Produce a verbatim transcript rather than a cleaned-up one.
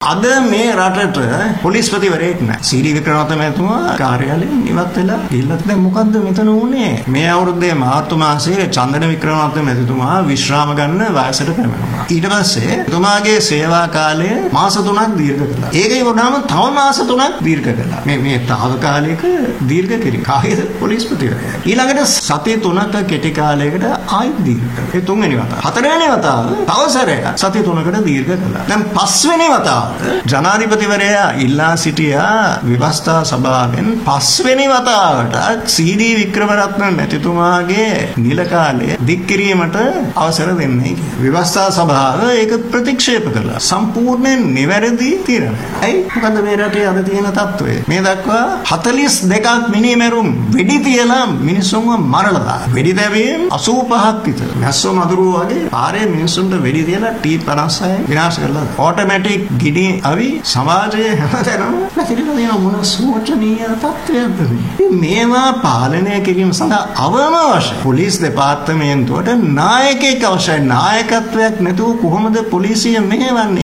අද මේ රටට පොලිස්පතිවරයෙක් නැහැ. සීඩී වික්‍රමරත්න මහත්මයා කාර්යාලයෙන් ඉවත් වෙලා ගිහිල්ලා දැන් මොකද්ද මෙතන උනේ? මේ අවුරුද්දේ මාර්තු මාසයේ චන්දන වික්‍රමරත්න මැතිතුමා විශ්‍රාම ගන්න වයසට පැමිණුණා. ඊට පස්සේ එතුමාගේ සේවා කාලය මාස තුනක් දීර්ඝ කළා. ඒකේ වුණාම තව මාස තුනක් දීර්ඝ කළා. මේ මේ තාවකාලික දීර්ඝ කිරීම කායද පොලිස්පතිවරයා. ඊළඟට සති තුනක කෙටි කාලයකට ආයෙත් දීර්ඝ කළා. ඒ තුන්වෙනි වතාව. හතරවෙනි වතාව තව සැරයක් සති තුනකට දීර්ඝ කළා. දැන් පස්වෙනි වතාවට ජනාධිපතිවරයා ඉල්ලා සිටියා ව්‍යවස්ථා සභාවෙන් පස්වෙනි වතාවට සීඩී වික්‍රමරත්න මැතිතුමාගේ නිල කාලය දික් කිරීමට අවසර දෙන්නේ කියලා. ව්‍යවස්ථා සභාව ඒක ප්‍රතික්ෂේප කළා. සම්පූර්ණයෙන් නිවැරදි තීරණයක්. ඇයි? මොකද මේ රටේ අද තියෙන තත්ත්වය. මේ දක්වා හතළිස් දෙකක් මිනිමෙරුම් වෙඩි තියලා මිනිස්සුන්ව මරලා දානවා. වෙඩි දැවීම් අසූ පහක් විතර. මැස්සෝ මදුරුවෝ වගේ පාරේ මිනිස්සුන්ට වෙඩි තියලා ටී පනස් හය විනාශ කරලා ඔටෝමැටික් ගිනි අවි සමාජයේ හැමතැනම නැතිලා තියෙන මොන සෝචනීය තත්ත්වයක්ද මේ. මේවා පාලනය කිරීම සඳහා අවම අවශ්‍යයි. පොලිස් දෙපාර්තමේන්තුවට නායකයෙක් අවශ්‍යයි. නායකත්වයක් නැතුව කොහොමද පොලිසිය මෙහෙවන්නේ?